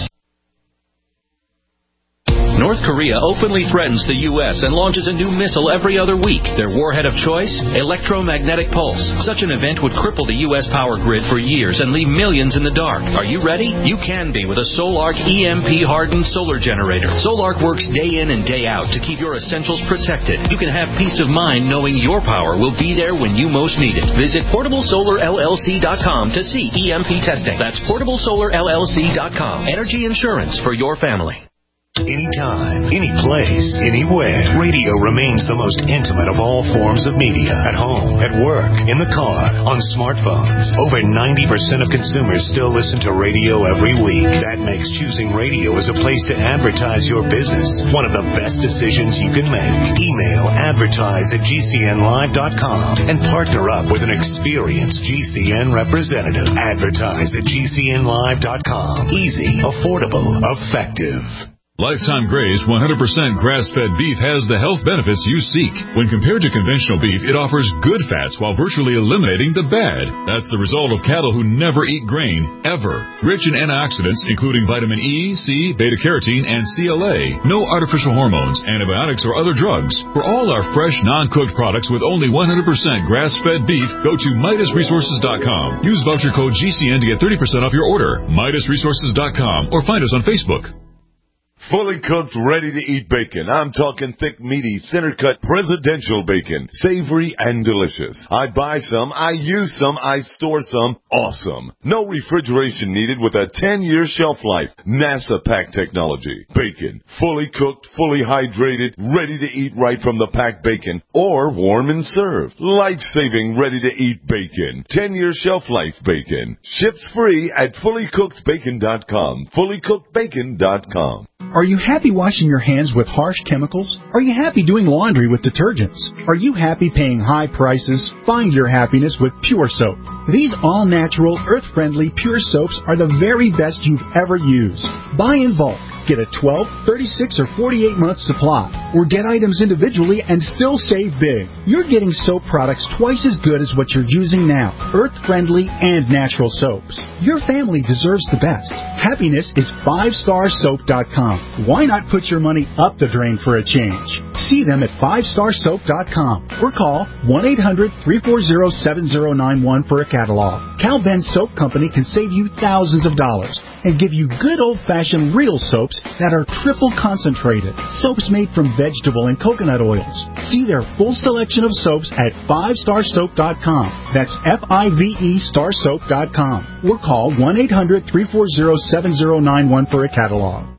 North Korea openly threatens the U.S. and launches a new missile every other week. Their warhead of choice? Electromagnetic pulse. Such an event would cripple the U.S. power grid for years and leave millions in the dark. Are you ready? You can be with a Solark EMP-hardened solar generator. Solark works day in and day out to keep your essentials protected. You can have peace of mind knowing your power will be there when you most need it. Visit PortableSolarLLC.com to see EMP testing. That's PortableSolarLLC.com. Energy insurance for your family. Anytime, any place, anywhere, radio remains the most intimate of all forms of media. At home, at work, in the car, on smartphones. Over 90% of consumers still listen to radio every week. That makes choosing radio as a place to advertise your business one of the best decisions you can make. Email advertise@gcnlive.com and partner up with an experienced GCN representative. Advertise at gcnlive.com. Easy, affordable, effective. Lifetime Graze 100% grass-fed beef has the health benefits you seek. When compared to conventional beef, it offers good fats while virtually eliminating the bad. That's the result of cattle who never eat grain, ever. Rich in antioxidants, including vitamin E, C, beta-carotene, and CLA. No artificial hormones, antibiotics, or other drugs. For all our fresh, non-cooked products with only 100% grass-fed beef, go to MidasResources.com. Use voucher code GCN to get 30% off your order. MidasResources.com or find us on Facebook. Fully cooked, ready-to-eat bacon. I'm talking thick, meaty, center-cut presidential bacon. Savory and delicious. I buy some, I use some, I store some. Awesome. No refrigeration needed with a 10-year shelf life. NASA pack technology. Bacon. Fully cooked, fully hydrated, ready to eat right from the packed bacon. Or warm and served. Life-saving, ready-to-eat bacon. 10-year shelf life bacon. Ships free at fullycookedbacon.com. Fullycookedbacon.com. Are you happy washing your hands with harsh chemicals? Are you happy doing laundry with detergents? Are you happy paying high prices? Find your happiness with Pure Soap. These all-natural, earth-friendly Pure Soaps are the very best you've ever used. Buy in bulk. Get a 12, 36, or 48-month supply. Or get items individually and still save big. You're getting soap products twice as good as what you're using now. Earth-friendly and natural soaps. Your family deserves the best. Happiness is 5starsoap.com. Why not put your money up the drain for a change? See them at 5starsoap.com or call 1-800-340-7091 for a catalog. Cal Ben Soap Company can save you thousands of dollars and give you good old-fashioned real soaps that are triple concentrated. Soaps made from vegetable and coconut oils. See their full selection of soaps at 5starsoap.com. That's F-I-V-E starsoap.com. Or call 1-800-340-7091 for a catalog.